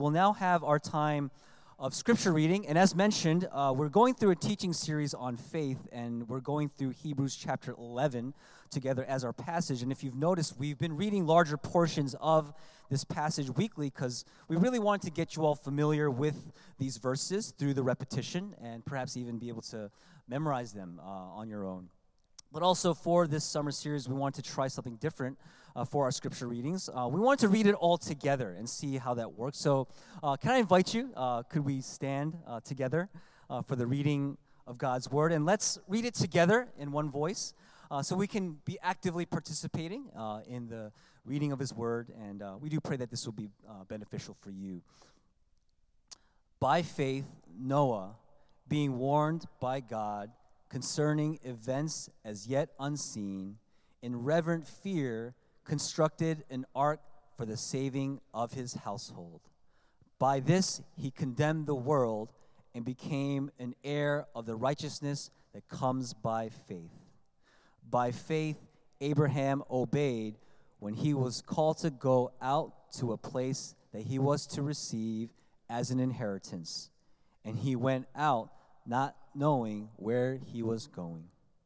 We'll now have our time of scripture reading, and as mentioned, we're going through a teaching series on faith, and we're going through Hebrews chapter 11 together as our passage. And if you've noticed, we've been reading larger portions of this passage weekly because we really wanted to get you all familiar with these verses through the repetition and perhaps even be able to memorize them on your own. But also for this summer series, we wanted to try something different for our scripture readings. We wanted to read it all together and see how that works. So can I invite you, could we stand together for the reading of God's Word? And let's read it together in one voice so we can be actively participating in the reading of His Word. And we do pray that this will be beneficial for you. By faith, Noah, being warned by God concerning events as yet unseen, in reverent fear, constructed an ark for the saving of his household. By this he condemned the world and became an heir of the righteousness that comes by faith. By faith, Abraham obeyed when he was called to go out to a place that he was to receive as an inheritance, and he went out not knowing where he was going.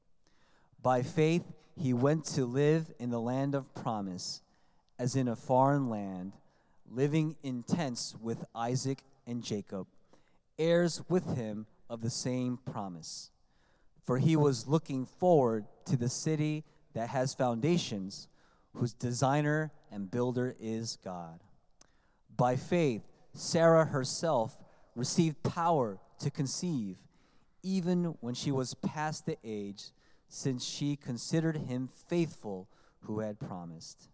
By faith, he went to live in the land of promise, as in a foreign land, living in tents with Isaac and Jacob, heirs with him of the same promise. For he was looking forward to the city that has foundations, whose designer and builder is God. By faith, Sarah herself received power to conceive, even when she was past the age, since she considered him faithful who had promised.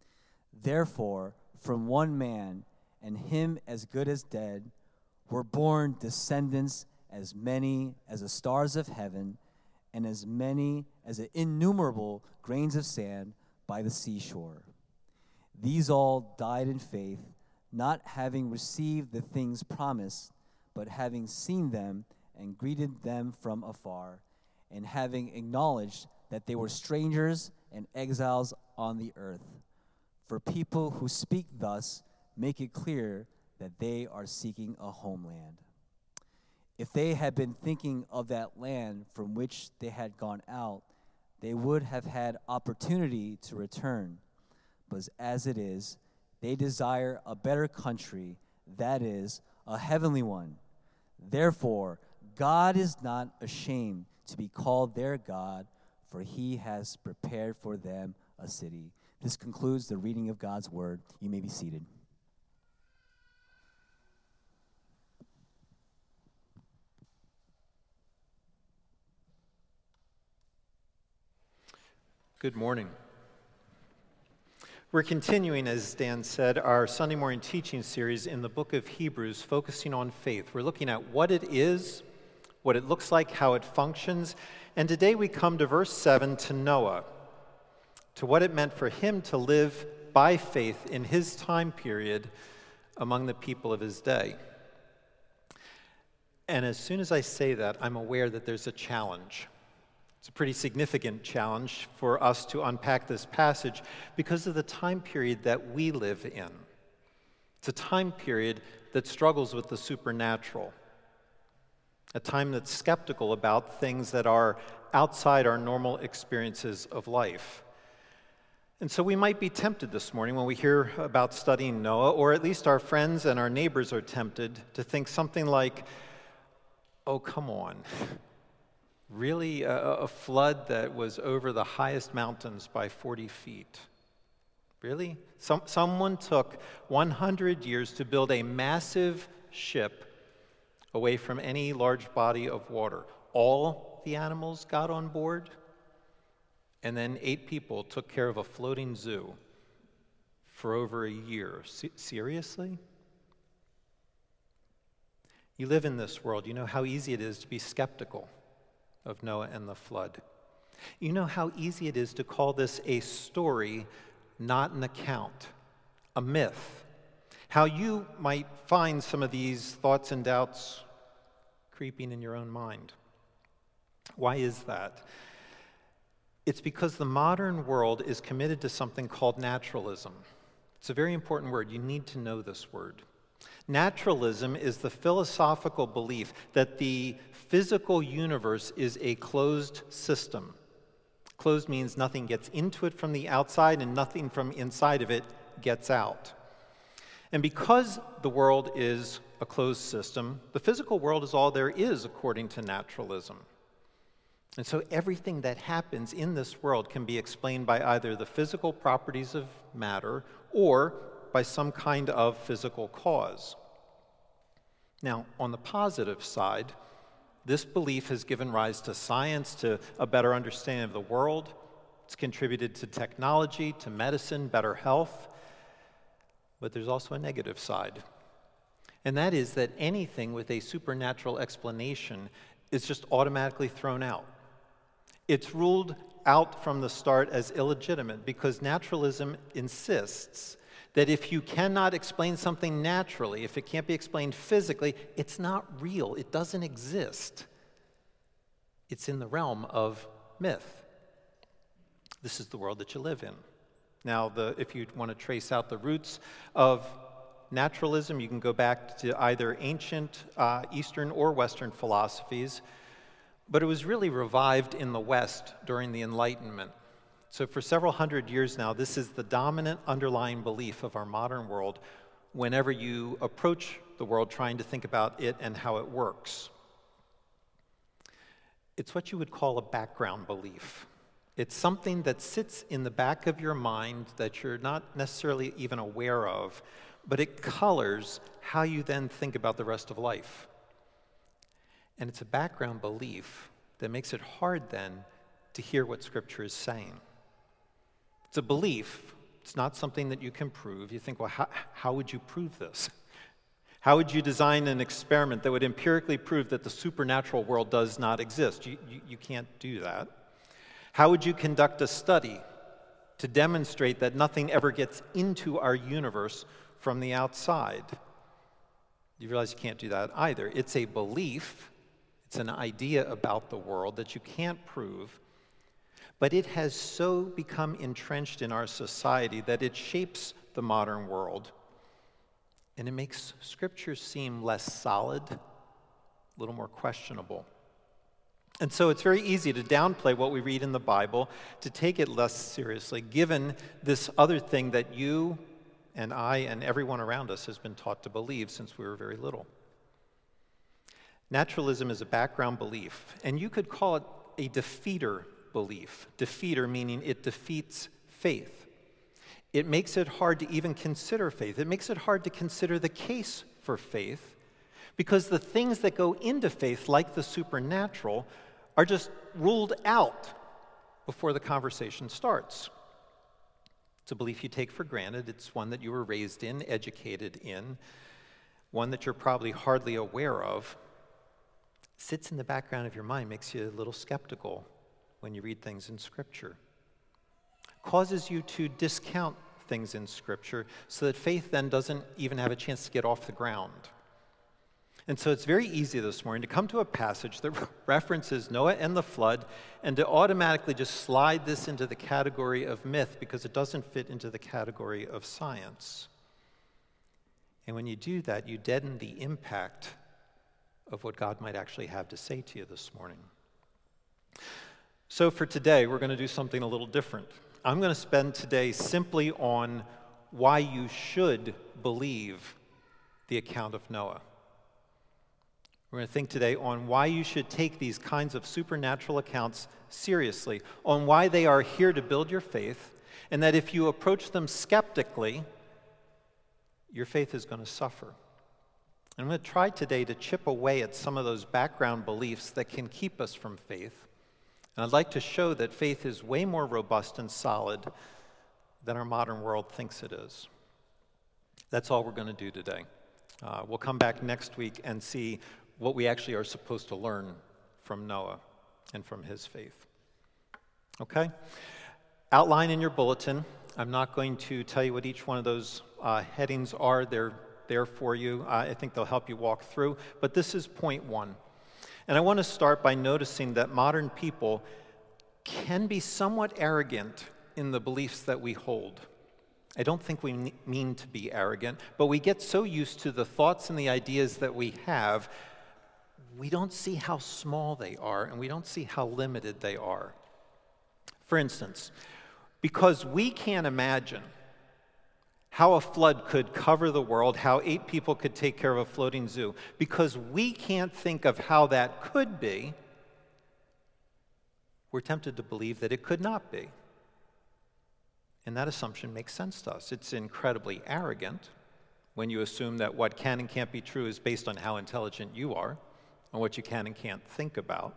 Therefore, from one man, and him as good as dead, were born descendants as many as the stars of heaven, and as many as the innumerable grains of sand by the seashore. These all died in faith, not having received the things promised, but having seen them and greeted them from afar, and having acknowledged that they were strangers and exiles on the earth. For people who speak thus make it clear that they are seeking a homeland. If they had been thinking of that land from which they had gone out, they would have had opportunity to return. But as it is, they desire a better country, that is, a heavenly one. Therefore, God is not ashamed to be called their God, for he has prepared for them a city. This concludes the reading of God's Word. You may be seated. Good morning. We're continuing, as Dan said, our Sunday morning teaching series in the book of Hebrews, focusing on faith. We're looking at what it is, what it looks like, how it functions, and today we come to verse 7, to Noah, to what it meant for him to live by faith in his time period among the people of his day. And as soon as I say that, I'm aware that there's a challenge. It's a pretty significant challenge for us to unpack this passage because of the time period that we live in. It's a time period that struggles with the supernatural, a time that's skeptical about things that are outside our normal experiences of life. And so we might be tempted this morning when we hear about studying Noah, or at least our friends and our neighbors are tempted to think something like, oh, come on. Really, a flood that was over the highest mountains by 40 feet? Really? Someone took 100 years to build a massive ship away from any large body of water. All the animals got on board, and then 8 people took care of a floating zoo for over a year. Seriously? You live in this world. You know how easy it is to be skeptical of Noah and the flood. You know how easy it is to call this a story, not an account, a myth. How you might find some of these thoughts and doubts creeping in your own mind. Why is that? It's because the modern world is committed to something called naturalism. It's a very important word. You need to know this word. Naturalism is the philosophical belief that the physical universe is a closed system. Closed means nothing gets into it from the outside and nothing from inside of it gets out. And because the world is a closed system, the physical world is all there is according to naturalism. And so everything that happens in this world can be explained by either the physical properties of matter or by some kind of physical cause. Now, on the positive side, this belief has given rise to science, to a better understanding of the world. It's contributed to technology, to medicine, better health. But there's also a negative side. And that is that anything with a supernatural explanation is just automatically thrown out. It's ruled out from the start as illegitimate because naturalism insists that if you cannot explain something naturally, if it can't be explained physically, it's not real. It doesn't exist. It's in the realm of myth. This is the world that you live in. Now, if you want to trace out the roots of naturalism, you can go back to either ancient Eastern or Western philosophies, but it was really revived in the West during the Enlightenment. So for several hundred years now, this is the dominant underlying belief of our modern world whenever you approach the world trying to think about it and how it works. It's what you would call a background belief. It's something that sits in the back of your mind that you're not necessarily even aware of, but it colors how you then think about the rest of life. And it's a background belief that makes it hard then to hear what Scripture is saying. It's a belief. It's not something that you can prove. You think, well, how would you prove this? How would you design an experiment that would empirically prove that the supernatural world does not exist? You can't do that. How would you conduct a study to demonstrate that nothing ever gets into our universe from the outside? You realize you can't do that either. It's a belief. It's an idea about the world that you can't prove. But it has so become entrenched in our society that it shapes the modern world. And it makes Scripture seem less solid, a little more questionable. And so it's very easy to downplay what we read in the Bible, to take it less seriously, given this other thing that you and I and everyone around us has been taught to believe since we were very little. Naturalism is a background belief, and you could call it a defeater belief. Defeater meaning it defeats faith. It makes it hard to even consider faith. It makes it hard to consider the case for faith because the things that go into faith, like the supernatural, are just ruled out before the conversation starts. It's a belief you take for granted. It's one that you were raised in, educated in, one that you're probably hardly aware of. Sits in the background of your mind, makes you a little skeptical when you read things in Scripture. Causes you to discount things in Scripture so that faith then doesn't even have a chance to get off the ground. And so it's very easy this morning to come to a passage that references Noah and the flood and to automatically just slide this into the category of myth because it doesn't fit into the category of science. And when you do that, you deaden the impact of what God might actually have to say to you this morning. So for today, we're going to do something a little different. I'm going to spend today simply on why you should believe the account of Noah. We're going to think today on why you should take these kinds of supernatural accounts seriously, on why they are here to build your faith, and that if you approach them skeptically, your faith is going to suffer. And I'm going to try today to chip away at some of those background beliefs that can keep us from faith. And I'd like to show that faith is way more robust and solid than our modern world thinks it is. That's all we're going to do today. We'll come back next week and see what we actually are supposed to learn from Noah and from his faith. Okay? Outline in your bulletin. I'm not going to tell you what each one of those headings are. They're there for you. I think they'll help you walk through. But this is point one. And I want to start by noticing that modern people can be somewhat arrogant in the beliefs that we hold. I don't think we mean to be arrogant, but we get so used to the thoughts and the ideas that we have, we don't see how small they are, and we don't see how limited they are. For instance, because we can't imagine how a flood could cover the world, how 8 people could take care of a floating zoo, because we can't think of how that could be, we're tempted to believe that it could not be. And that assumption makes sense to us. It's incredibly arrogant when you assume that what can and can't be true is based on how intelligent you are and what you can and can't think about.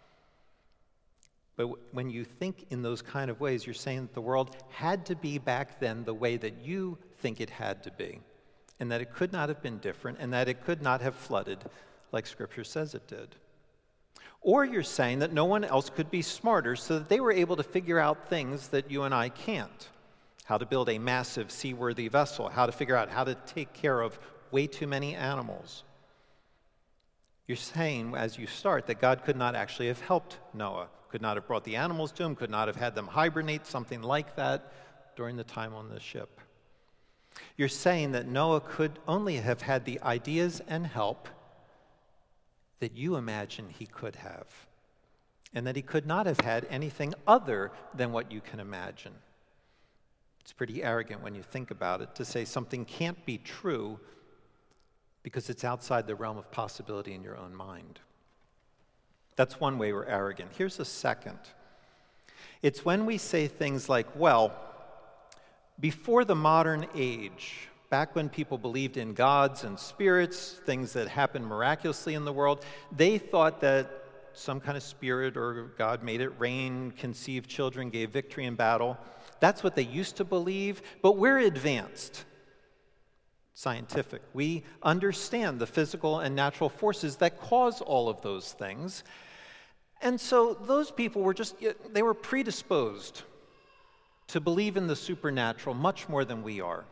But when you think in those kind of ways, you're saying that the world had to be back then the way that you think it had to be, and that it could not have been different, and that it could not have flooded like Scripture says it did. Or you're saying that no one else could be smarter, so that they were able to figure out things that you and I can't. How to build a massive seaworthy vessel, how to figure out how to take care of way too many animals. You're saying, as you start, that God could not actually have helped Noah, could not have brought the animals to him, could not have had them hibernate, something like that, during the time on the ship. You're saying that Noah could only have had the ideas and help that you imagine he could have, and that he could not have had anything other than what you can imagine. It's pretty arrogant when you think about it to say something can't be true because it's outside the realm of possibility in your own mind. That's one way we're arrogant. Here's a second. It's when we say things like, well, before the modern age, back when people believed in gods and spirits, things that happened miraculously in the world, they thought that some kind of spirit or God made it rain, conceived children, gave victory in battle. That's what they used to believe, but we're advanced, scientific. We understand the physical and natural forces that cause all of those things. And so those people were they were predisposed to believe in the supernatural much more than we are.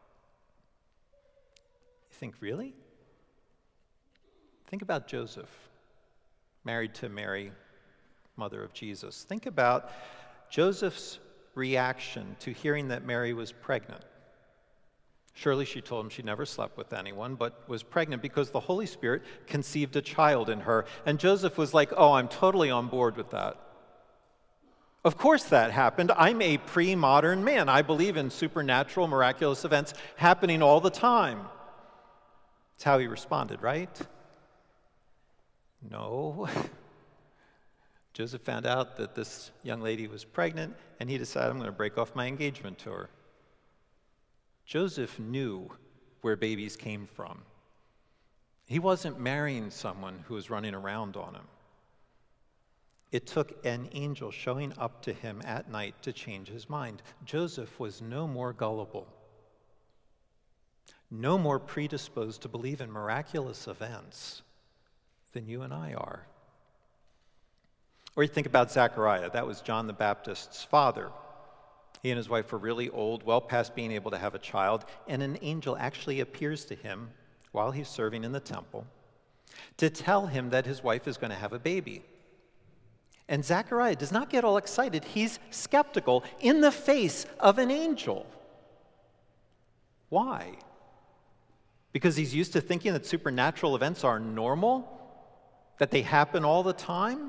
You think, really? Think about Joseph, married to Mary, mother of Jesus. Think about Joseph's reaction to hearing that Mary was pregnant. Surely she told him she never slept with anyone, but was pregnant because the Holy Spirit conceived a child in her. And Joseph was like, oh, I'm totally on board with that. Of course that happened. I'm a pre-modern man. I believe in supernatural, miraculous events happening all the time. That's how he responded, right? No. Joseph found out that this young lady was pregnant, and he decided, I'm going to break off my engagement to her. Joseph knew where babies came from. He wasn't marrying someone who was running around on him. It took an angel showing up to him at night to change his mind. Joseph was no more gullible, no more predisposed to believe in miraculous events than you and I are. Or you think about Zechariah. That was John the Baptist's father. He and his wife were really old, well past being able to have a child, and an angel actually appears to him while he's serving in the temple to tell him that his wife is going to have a baby. And Zechariah does not get all excited. He's skeptical in the face of an angel. Why? Because he's used to thinking that supernatural events are normal, that they happen all the time?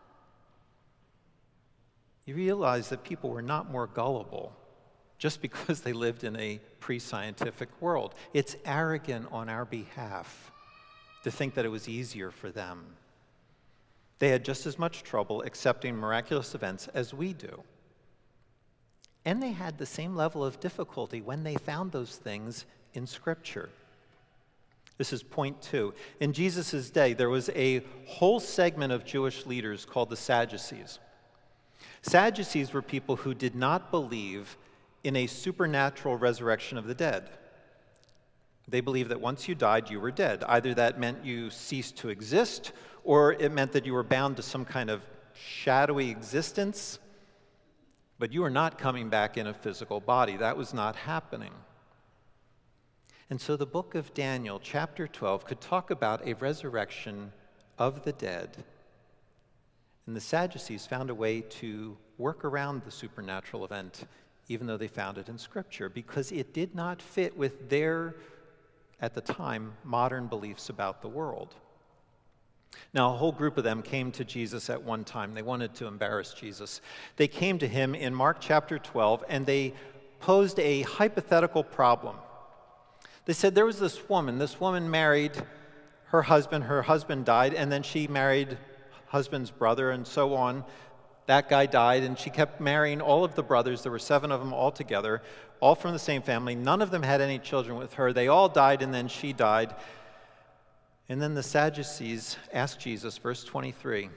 You realize that people were not more gullible just because they lived in a pre-scientific world. It's arrogant on our behalf to think that it was easier for them. They had just as much trouble accepting miraculous events as we do. And they had the same level of difficulty when they found those things in Scripture. This is point 2. In Jesus' day, there was a whole segment of Jewish leaders called the Sadducees. Sadducees were people who did not believe in a supernatural resurrection of the dead. They believed that once you died, you were dead. Either that meant you ceased to exist, or it meant that you were bound to some kind of shadowy existence, but you were not coming back in a physical body. That was not happening. And so the book of Daniel, chapter 12, could talk about a resurrection of the dead. And the Sadducees found a way to work around the supernatural event even though they found it in Scripture, because it did not fit with their, at the time, modern beliefs about the world. Now, a whole group of them came to Jesus at one time. They wanted to embarrass Jesus. They came to him in Mark chapter 12, and they posed a hypothetical problem. They said there was this woman married her husband died, and then she married husband's brother, and so on. That guy died, and she kept marrying all of the brothers. There were 7 of them all together, all from the same family. None of them had any children with her. They all died, and then she died. And then the Sadducees asked Jesus, verse 23,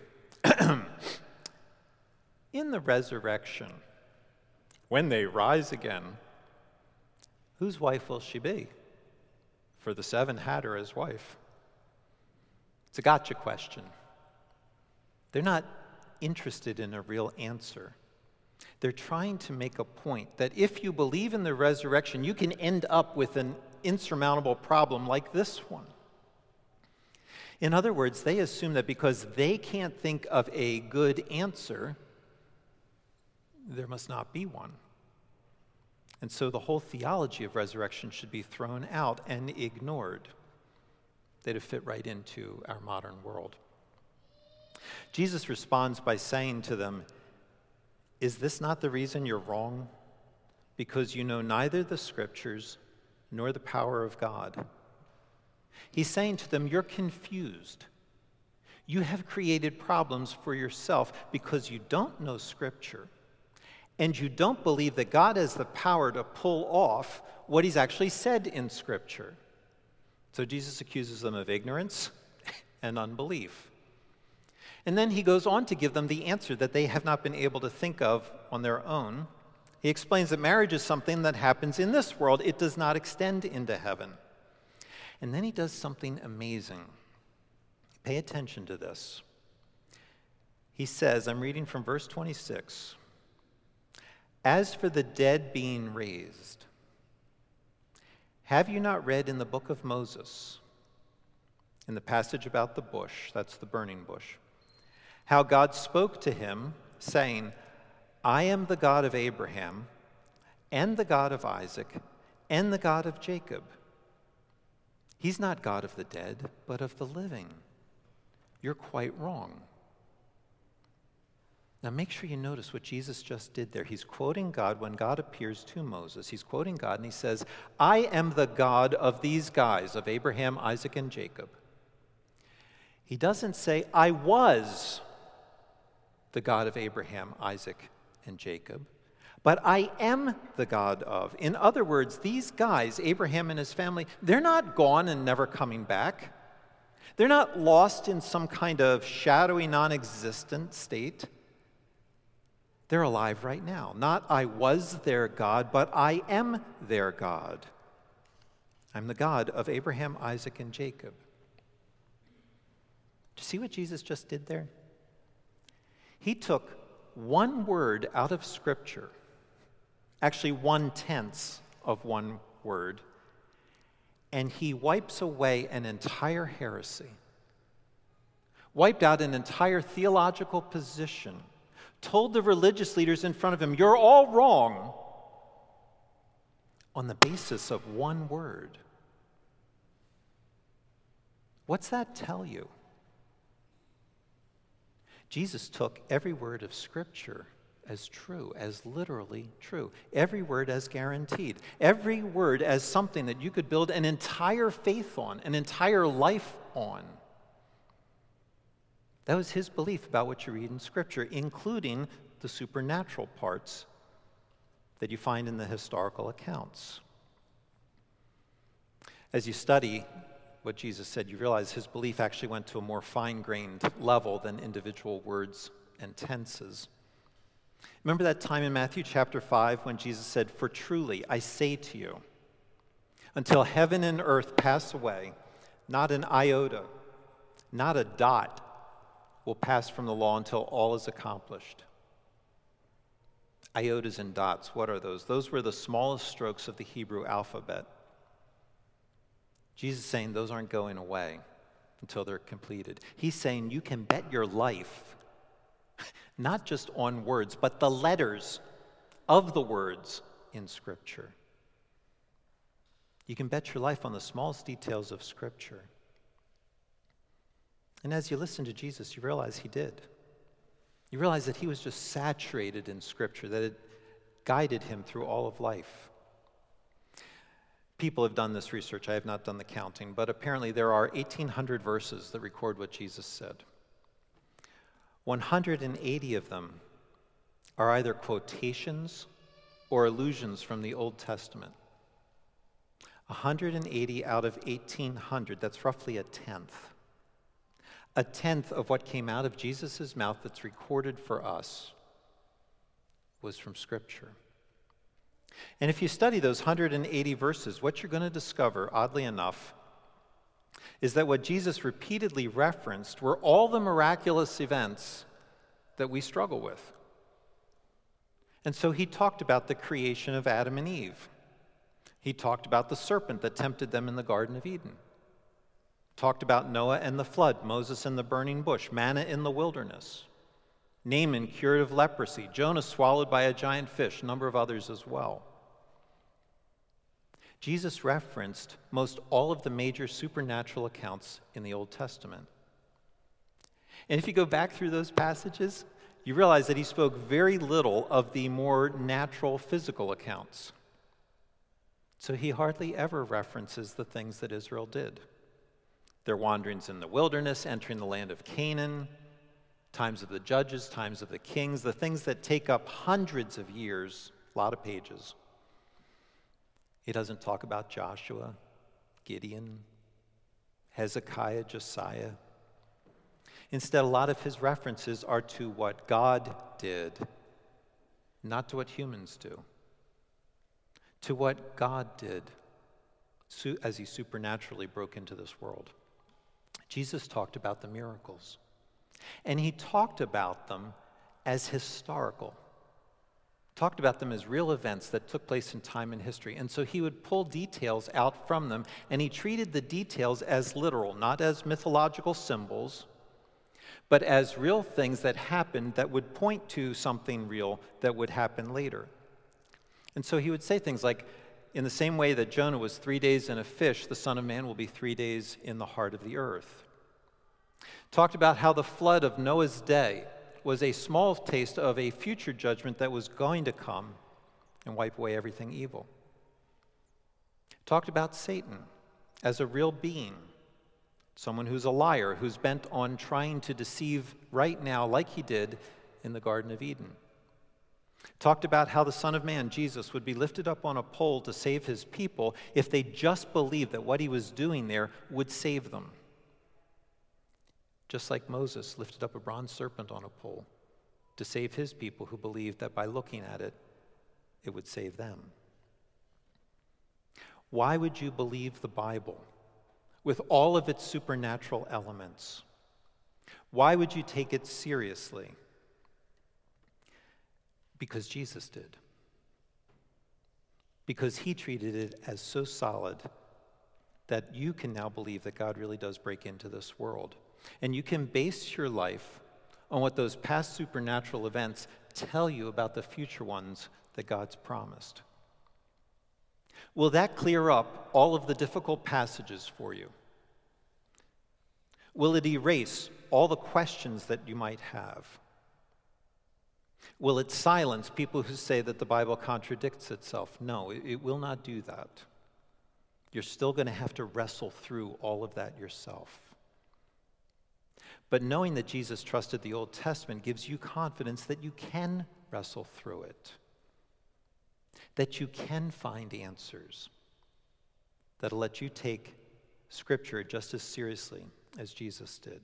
in the resurrection, when they rise again, whose wife will she be? For the 7 had her as wife. It's a gotcha question. They're not interested in a real answer. They're trying to make a point that if you believe in the resurrection, you can end up with an insurmountable problem like this one. In other words, they assume that because they can't think of a good answer, there must not be one. And so the whole theology of resurrection should be thrown out and ignored. They'd fit right into our modern world. Jesus responds by saying to them, is this not the reason you're wrong? Because you know neither the Scriptures nor the power of God. He's saying to them, you're confused. You have created problems for yourself because you don't know Scripture, and you don't believe that God has the power to pull off what he's actually said in Scripture. So Jesus accuses them of ignorance and unbelief. And then he goes on to give them the answer that they have not been able to think of on their own. He explains that marriage is something that happens in this world. It does not extend into heaven. And then he does something amazing. Pay attention to this. He says, I'm reading from verse 26, as for the dead being raised, have you not read in the book of Moses, in the passage about the bush, that's the burning bush, how God spoke to him, saying, I am the God of Abraham, and the God of Isaac, and the God of Jacob. He's not God of the dead, but of the living. You're quite wrong. Now make sure you notice what Jesus just did there. He's quoting God when God appears to Moses. He's quoting God and he says, I am the God of these guys, of Abraham, Isaac, and Jacob. He doesn't say, I was the God of Abraham, Isaac, and Jacob, but I am the God of. In other words, these guys, Abraham and his family, they're not gone and never coming back. They're not lost in some kind of shadowy, non-existent state. They're alive right now. Not I was their God, but I am their God. I'm the God of Abraham, Isaac, and Jacob. Do you see what Jesus just did there? He took one word out of Scripture, actually 1/10 of one word, and he wipes away an entire heresy, wiped out an entire theological position, told the religious leaders in front of him, you're all wrong, on the basis of one word. What's that tell you? Jesus took every word of Scripture as true, as literally true. Every word as guaranteed. Every word as something that you could build an entire faith on, an entire life on. That was his belief about what you read in Scripture, including the supernatural parts that you find in the historical accounts. As you study what Jesus said, you realize his belief actually went to a more fine-grained level than individual words and tenses. Remember that time in Matthew chapter 5 when Jesus said, for truly I say to you, until heaven and earth pass away, not an iota, not a dot will pass from the law until all is accomplished. Iotas and dots, what are those? Those were the smallest strokes of the Hebrew alphabet. Jesus is saying those aren't going away until they're completed. He's saying you can bet your life, not just on words, but the letters of the words in Scripture. You can bet your life on the smallest details of Scripture. And as you listen to Jesus, you realize he did. You realize that he was just saturated in Scripture, that it guided him through all of life. People have done this research. I have not done the counting, but apparently there are 1,800 verses that record what Jesus said. 180 of them are either quotations or allusions from the Old Testament. 180 out of 1,800, that's roughly a tenth. A tenth of what came out of Jesus' mouth that's recorded for us was from Scripture. And if you study those 180 verses, what you're going to discover, oddly enough, is that what Jesus repeatedly referenced were all the miraculous events that we struggle with. And so he talked about the creation of Adam and Eve. He talked about the serpent that tempted them in the Garden of Eden. Talked about Noah and the flood, Moses and the burning bush, manna in the wilderness, Naaman cured of leprosy, Jonah swallowed by a giant fish, a number of others as well. Jesus referenced most all of the major supernatural accounts in the Old Testament. And if you go back through those passages, you realize that he spoke very little of the more natural, physical accounts. So he hardly ever references the things that Israel did. Their wanderings in the wilderness, entering the land of Canaan, times of the judges, times of the kings, the things that take up hundreds of years, a lot of pages. He doesn't talk about Joshua, Gideon, Hezekiah, Josiah. Instead, a lot of his references are to what God did, not to what humans do. To what God did as he supernaturally broke into this world. Jesus talked about the miracles, and he talked about them as historical. Talked about them as real events that took place in time and history. And so he would pull details out from them, and he treated the details as literal, not as mythological symbols, but as real things that happened that would point to something real that would happen later. And so he would say things like, in the same way that Jonah was 3 days in a fish, the Son of Man will be 3 days in the heart of the earth. Talked about how the flood of Noah's day was a small taste of a future judgment that was going to come and wipe away everything evil. Talked about Satan as a real being, someone who's a liar, who's bent on trying to deceive right now like he did in the Garden of Eden. Talked about how the Son of Man, Jesus, would be lifted up on a pole to save his people if they just believed that what he was doing there would save them. Just like Moses lifted up a bronze serpent on a pole to save his people who believed that by looking at it, it would save them. Why would you believe the Bible with all of its supernatural elements? Why would you take it seriously? Because Jesus did. Because he treated it as so solid that you can now believe that God really does break into this world. And you can base your life on what those past supernatural events tell you about the future ones that God's promised. Will that clear up all of the difficult passages for you? Will it erase all the questions that you might have? Will it silence people who say that the Bible contradicts itself? No, it will not do that. You're still going to have to wrestle through all of that yourself. But knowing that Jesus trusted the Old Testament gives you confidence that you can wrestle through it, that you can find answers that'll let you take Scripture just as seriously as Jesus did.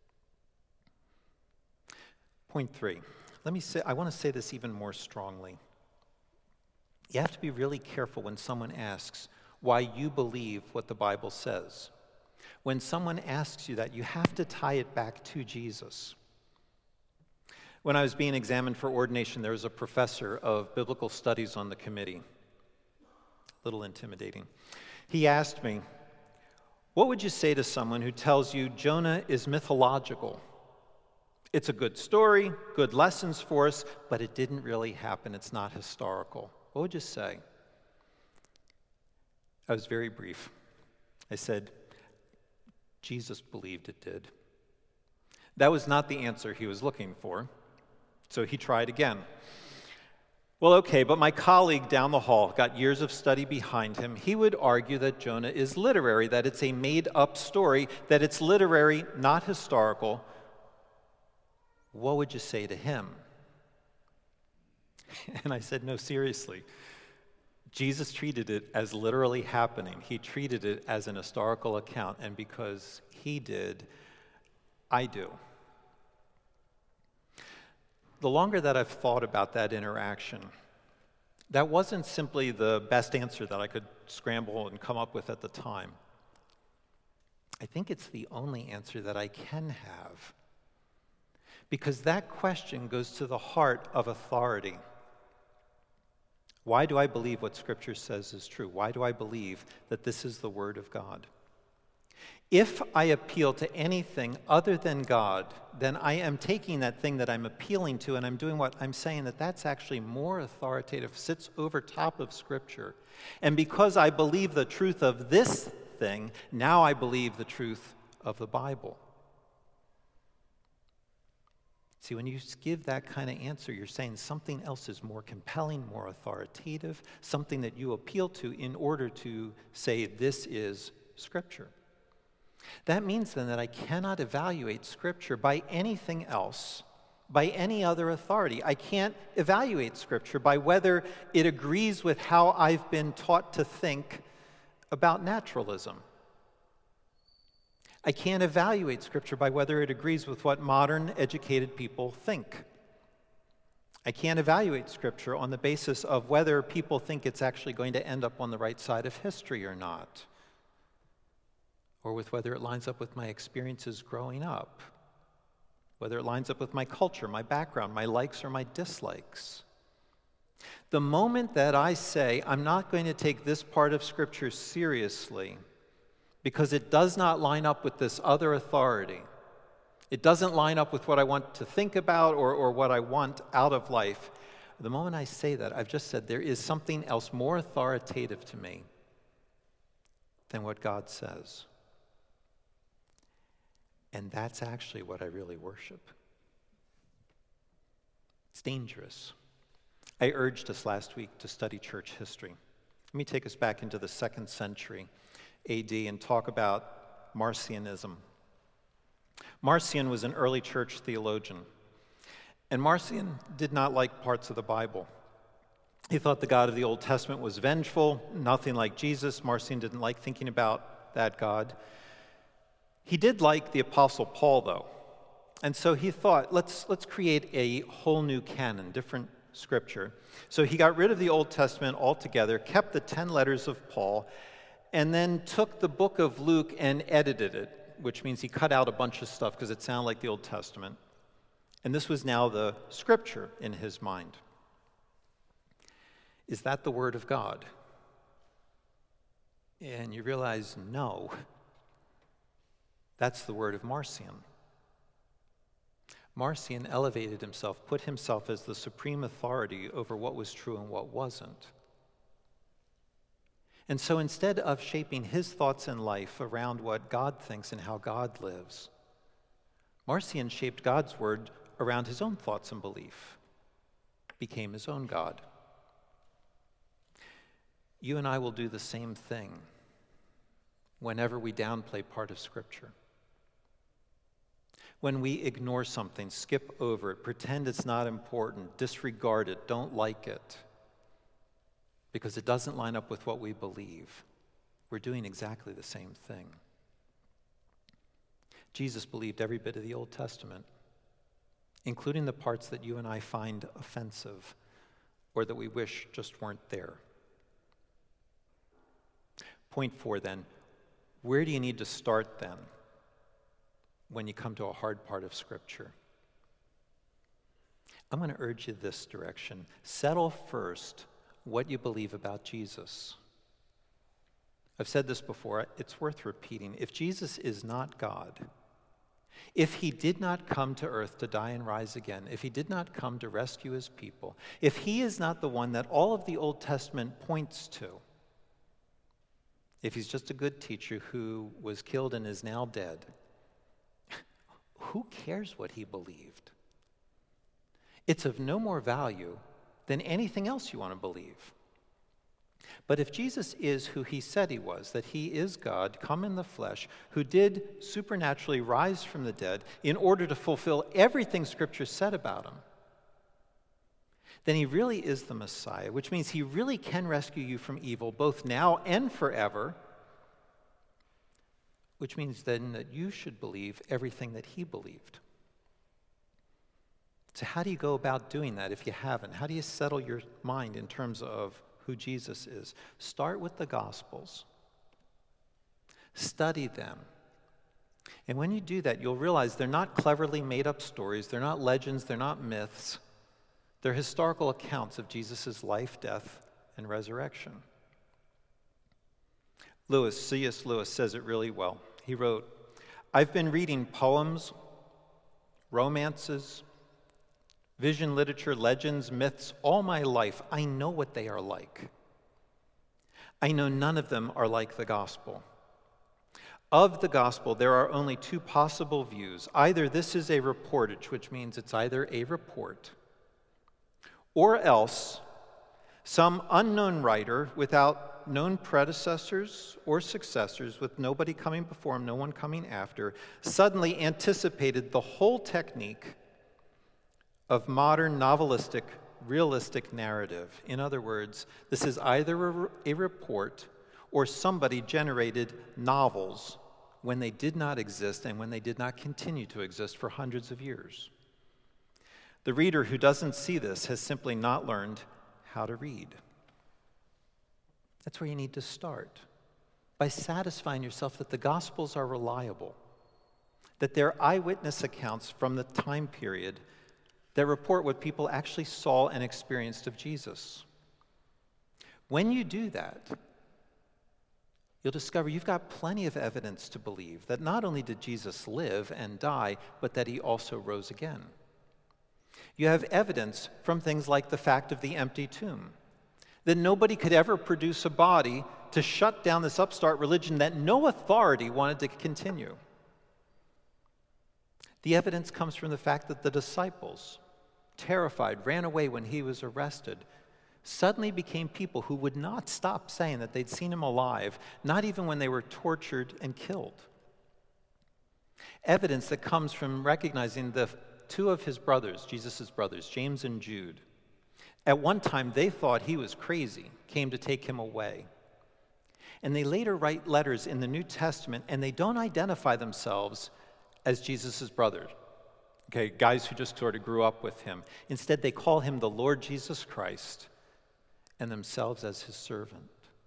Point 3. I want to say this even more strongly. You have to be really careful when someone asks why you believe what the Bible says. When someone asks you that, you have to tie it back to Jesus. When I was being examined for ordination, there was a professor of biblical studies on the committee. A little intimidating. He asked me, "What would you say to someone who tells you Jonah is mythological It's a good story, good lessons for us, but it didn't really happen. It's not historical. What would you say? I was very brief. I said, Jesus believed it did. That was not the answer he was looking for, so he tried again. Well, okay, but my colleague down the hall got years of study behind him. He would argue that Jonah is literary, that it's a made-up story, that it's literary, not historical. What would you say to him? And I said, no, seriously. Jesus treated it as literally happening. He treated it as an historical account, and because he did, I do. The longer that I've thought about that interaction, that wasn't simply the best answer that I could scramble and come up with at the time. I think it's the only answer that I can have, because that question goes to the heart of authority. Why do I believe what Scripture says is true? Why do I believe that this is the Word of God? If I appeal to anything other than God, then I am taking that thing that I'm appealing to and I'm doing what I'm saying that's actually more authoritative, sits over top of Scripture. And because I believe the truth of this thing, now I believe the truth of the Bible. See, when you give that kind of answer, you're saying something else is more compelling, more authoritative, something that you appeal to in order to say this is Scripture. That means then that I cannot evaluate Scripture by anything else, by any other authority. I can't evaluate Scripture by whether it agrees with how I've been taught to think about naturalism. I can't evaluate Scripture by whether it agrees with what modern educated people think. I can't evaluate Scripture on the basis of whether people think it's actually going to end up on the right side of history or not, or with whether it lines up with my experiences growing up, whether it lines up with my culture, my background, my likes or my dislikes. The moment that I say, I'm not going to take this part of Scripture seriously because it does not line up with this other authority, it doesn't line up with what I want to think about or what I want out of life, the moment I say that, I've just said there is something else more authoritative to me than what God says. And that's actually what I really worship. It's dangerous. I urged us last week to study church history. Let me take us back into the 2nd century AD and talk about Marcionism. Marcion was an early church theologian, and Marcion did not like parts of the Bible. He thought the God of the Old Testament was vengeful, nothing like Jesus. Marcion didn't like thinking about that God. He did like the Apostle Paul, though, and so he thought, let's create a whole new canon, different Scripture. So he got rid of the Old Testament altogether, kept the 10 letters of Paul, and then took the book of Luke and edited it, which means he cut out a bunch of stuff because it sounded like the Old Testament. And this was now the Scripture in his mind. Is that the Word of God? And you realize, no. That's the word of Marcion. Marcion elevated himself, put himself as the supreme authority over what was true and what wasn't. And so instead of shaping his thoughts in life around what God thinks and how God lives, Marcion shaped God's word around his own thoughts and belief, became his own God. You and I will do the same thing whenever we downplay part of Scripture. When we ignore something, skip over it, pretend it's not important, disregard it, don't like it, because it doesn't line up with what we believe, we're doing exactly the same thing. Jesus believed every bit of the Old Testament, including the parts that you and I find offensive or that we wish just weren't there. Point 4 then, where do you need to start then when you come to a hard part of Scripture? I'm going to urge you this direction. Settle first what you believe about Jesus. I've said this before, it's worth repeating. If Jesus is not God, If he did not come to earth to die and rise again, if he did not come to rescue his people, if he is not the one that all of the Old Testament points to, if he's just a good teacher who was killed and is now dead, who cares what he believed? It's of no more value than anything else you want to believe. But if Jesus is who he said he was, that he is God, come in the flesh, who did supernaturally rise from the dead in order to fulfill everything Scripture said about him, then he really is the Messiah, which means he really can rescue you from evil, both now and forever, which means then that you should believe everything that he believed. So how do you go about doing that if you haven't? How do you settle your mind in terms of who Jesus is? Start with the Gospels. Study them. And when you do that, you'll realize they're not cleverly made up stories. They're not legends. They're not myths. They're historical accounts of Jesus' life, death, and resurrection. C.S. Lewis says it really well. He wrote, "I've been reading poems, romances, vision literature, legends, myths, all my life. I know what they are like. I know none of them are like the gospel. Of the gospel, there are only two possible views. Either this is a reportage, which means it's either a report, or else some unknown writer without known predecessors or successors, with nobody coming before him, no one coming after, suddenly anticipated the whole technique of modern novelistic, realistic narrative. In other words, this is either a report or somebody generated novels when they did not exist and when they did not continue to exist for hundreds of years. The reader who doesn't see this has simply not learned how to read." That's where you need to start, by satisfying yourself that the Gospels are reliable, that they're eyewitness accounts from the time period that report what people actually saw and experienced of Jesus. When you do that, you'll discover you've got plenty of evidence to believe that not only did Jesus live and die, but that he also rose again. You have evidence from things like the fact of the empty tomb, that nobody could ever produce a body to shut down this upstart religion that no authority wanted to continue. The evidence comes from the fact that the disciples, terrified, ran away when he was arrested, suddenly became people who would not stop saying that they'd seen him alive, not even when they were tortured and killed. Evidence that comes from recognizing the two of his brothers, Jesus' brothers, James and Jude. At one time, they thought he was crazy, came to take him away. And they later write letters in the New Testament, and they don't identify themselves as Jesus' brothers. Okay, guys who just sort of grew up with him. Instead, they call him the Lord Jesus Christ and themselves as his servant.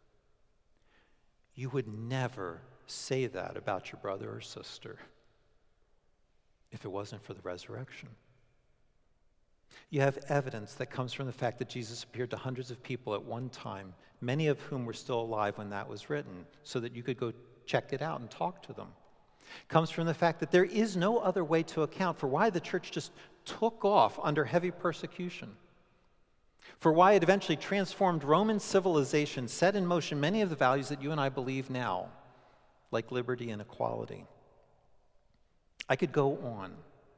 You would never say that about your brother or sister if it wasn't for the resurrection. You have evidence that comes from the fact that Jesus appeared to hundreds of people at one time, many of whom were still alive when that was written, so that you could go check it out and talk to them. Comes from the fact that there is no other way to account for why the church just took off under heavy persecution, for why it eventually transformed Roman civilization, set in motion many of the values that you and I believe now, like liberty and equality. I could go on.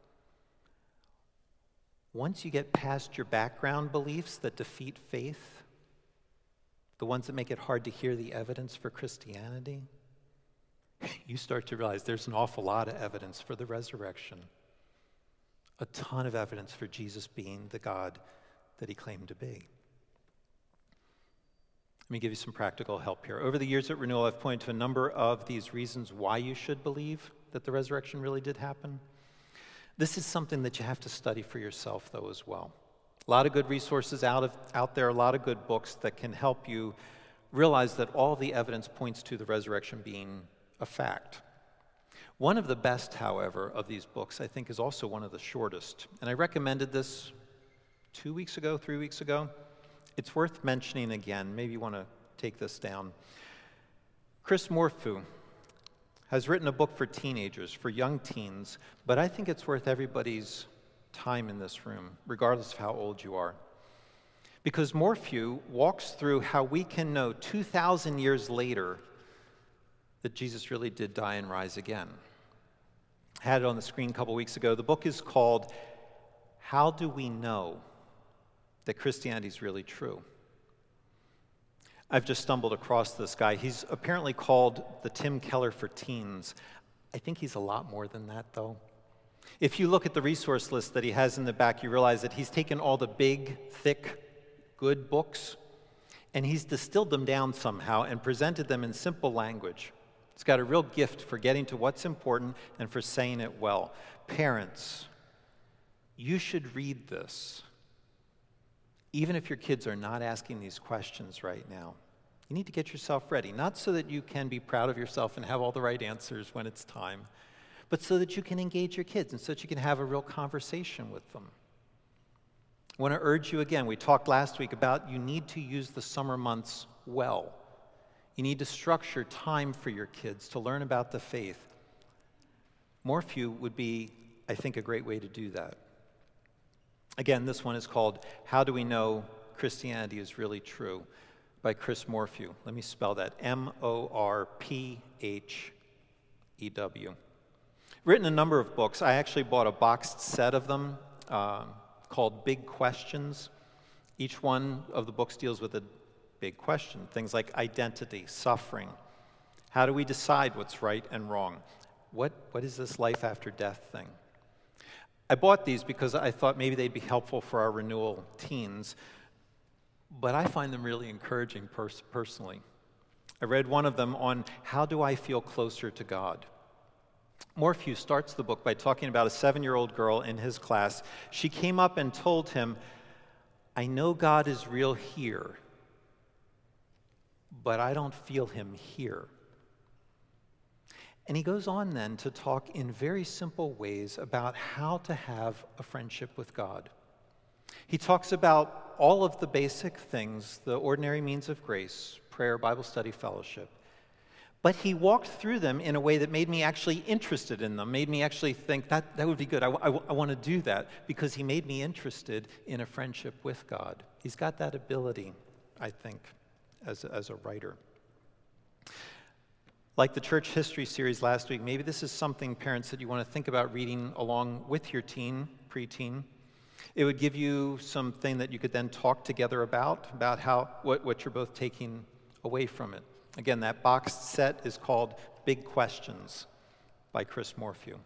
Once you get past your background beliefs that defeat faith, the ones that make it hard to hear the evidence for Christianity, you start to realize there's an awful lot of evidence for the resurrection. A ton of evidence for Jesus being the God that he claimed to be. Let me give you some practical help here. Over the years at Renewal, I've pointed to a number of these reasons why you should believe that the resurrection really did happen. This is something that you have to study for yourself, though, as well. A lot of good resources out there, a lot of good books that can help you realize that all the evidence points to the resurrection being a fact. One of the best, however, of these books, I think, is also one of the shortest. And I recommended this 3 weeks ago. It's worth mentioning again. Maybe you want to take this down. Chris Morphew has written a book for teenagers, for young teens, but I think it's worth everybody's time in this room, regardless of how old you are. Because Morphew walks through how we can know 2,000 years later that Jesus really did die and rise again. I had it on the screen a couple weeks ago. The book is called How Do We Know That Christianity is Really True? I've just stumbled across this guy. He's apparently called the Tim Keller for teens. I think he's a lot more than that, though. If you look at the resource list that he has in the back, you realize that he's taken all the big, thick, good books, and he's distilled them down somehow and presented them in simple language. It's got a real gift for getting to what's important and for saying it well. Parents, you should read this. Even if your kids are not asking these questions right now, you need to get yourself ready, not so that you can be proud of yourself and have all the right answers when it's time, but so that you can engage your kids and so that you can have a real conversation with them. I want to urge you again, we talked last week about you need to use the summer months well. You need to structure time for your kids to learn about the faith. Morphew would be, I think, a great way to do that. Again, this one is called How Do We Know Christianity is Really True? By Chris Morphew. Let me spell that, M-O-R-P-H-E-W. Written a number of books. I actually bought a boxed set of them called Big Questions. Each one of the books deals with a big question. Things like identity, suffering. How do we decide what's right and wrong? What is this life after death thing? I bought these because I thought maybe they'd be helpful for our renewal teens, but I find them really encouraging personally. I read one of them on how do I feel closer to God? Morphew starts the book by talking about a 7-year-old girl in his class. She came up and told him, I know God is real here, but I don't feel him here. And he goes on then to talk in very simple ways about how to have a friendship with God. He talks about all of the basic things, the ordinary means of grace, prayer, Bible study, fellowship. But he walked through them in a way that made me actually interested in them, made me actually think that would be good. I want to do that because he made me interested in a friendship with God. He's got that ability, I think, as a writer. Like the church history series last week, maybe this is something, parents, that you want to think about reading along with your teen, preteen. It would give you something that you could then talk together about what you're both taking away from it. Again, that boxed set is called Big Questions by Chris Morphew.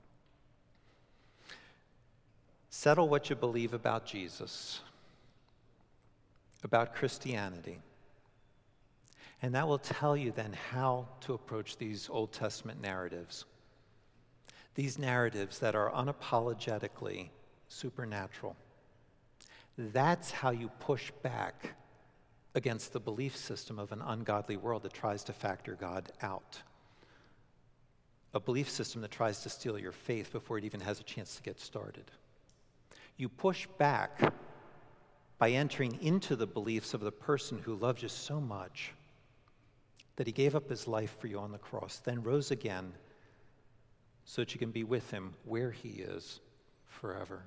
Settle what you believe about Jesus, about Christianity. And that will tell you then how to approach these Old Testament narratives. These narratives that are unapologetically supernatural. That's how you push back against the belief system of an ungodly world that tries to factor God out. A belief system that tries to steal your faith before it even has a chance to get started. You push back by entering into the beliefs of the person who loves you so much that he gave up his life for you on the cross, then rose again so that you can be with him where he is forever.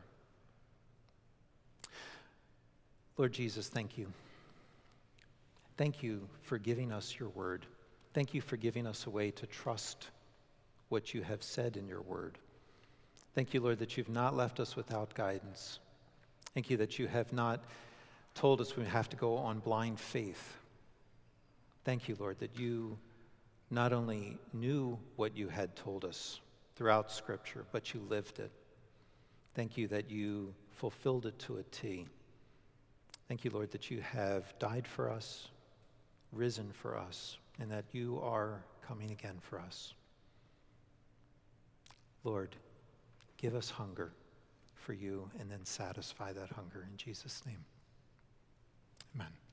Lord Jesus, thank you. Thank you for giving us your word. Thank you for giving us a way to trust what you have said in your word. Thank you, Lord, that you've not left us without guidance. Thank you that you have not told us we have to go on blind faith. Thank you, Lord, that you not only knew what you had told us throughout Scripture, but you lived it. Thank you that you fulfilled it to a T. Thank you, Lord, that you have died for us, risen for us, and that you are coming again for us. Lord, give us hunger for you and then satisfy that hunger in Jesus' name. Amen.